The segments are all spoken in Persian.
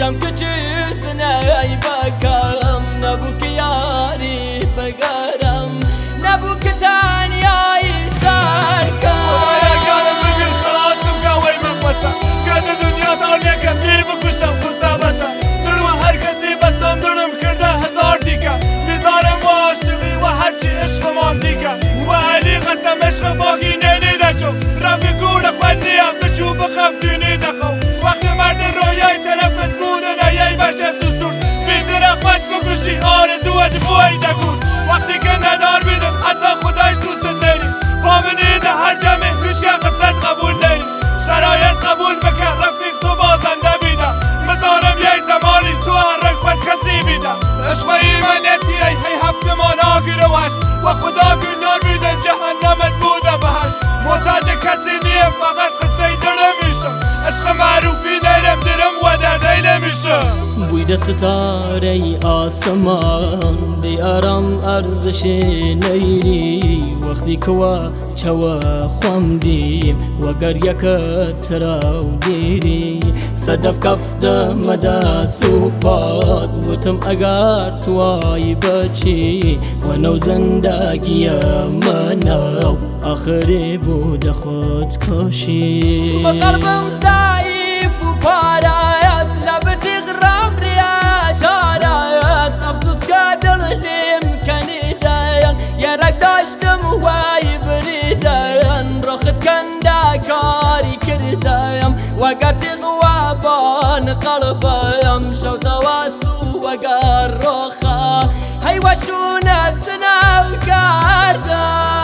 پیشم کچیزنه ای بکرم نبو که یاری بگرم نبو که تنیایی سر خدایا گرم بگیر خلاصم قوی مخوصم گرد دنیا دانیه کم دی بکشم خوسته بسم درم هر کسی بستم درم کرده هزار دیگه میزارم و عاشقی و هرچی عشق ماندیگه و علی قسم عشق باقی نینیده چون رفی گوره خوندیم بچو بخف دینیده خو وقت مرد رویای طرفت بودن ایای بچه سسون بیتر خود بکشی آرزوت بویده کن وقتی که ندار بیدم حتی خدایش دوست نیری پامنیده هر جمعه هیچ که قصد قبول نیری شرایط قبول بکن رفیق تو بازنده بیده مزارم یه زمانی تو هر خود کسی بیده عشق ایمانیتی ای هفتمان آگیر و هشت و خدا گلنار بیدن جهنمت بوده بهشت محتاج کسی نیم فقط قصه دلم میشم عشق معروفی نیرم درم و دردی نمیشم بوی ستاره آسمان دیارم ارزش نیری وقتی که چوا خواندیم و گریکت تراو دیری صدف کفت مدا سوپاد وتم اگر توای بچی و نو زندگی منو آخری بود خود کشی بقلبم ضعیف و پارایس لبت غرام ریاش آرایس افسوس که دلیم کنیدن یرک داشتم وای بریدن رخت کنده کاری کردم و گرتی غوابان قلبم شو تواسو و گر روخا هی وشونت نو کردم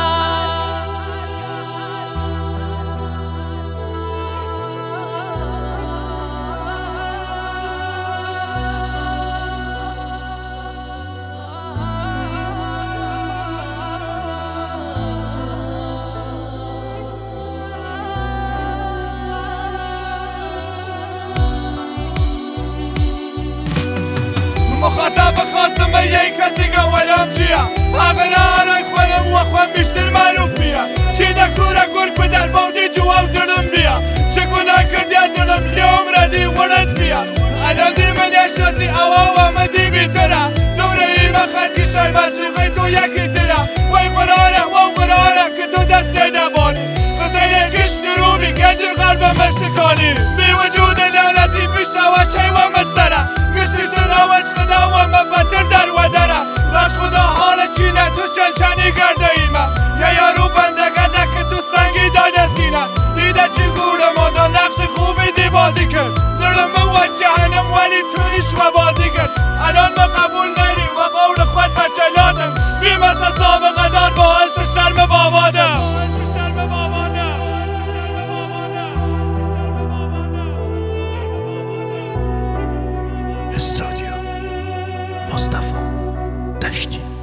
مخاطب خواستم به یک کسی که ولم چیه همه آرای خودم و خود بیشتر معروف بیا چی دکوره گرگ بدر بودی جواب دلم بیا چه گناه کردی از دلم یه عمره دی ولد بیا الان دی من اشتاسی او مدی بیتره دوره ایمه خد که شای برشیقی تو یکی تره وی قراره که تو دست دیده بادی قصه کشت روبی گجر قلب مشتکانی بی وجود لعنتی بیشه و شی و مستره و مبتر در و دره لاش خدا حال چینه تو شنشنی گرده ایمه یه یارو بندگه که تو سنگی داده سینه دیده چی گوره مادا نقش خوبی دی بازی کرد دلم موجهنم ولی تونیش و بازی کرد الان ما قبول نیری و قول خود بچلاتم بیمسه سابقه دار باعث شرم بابادم استودیو مصطفی دشتی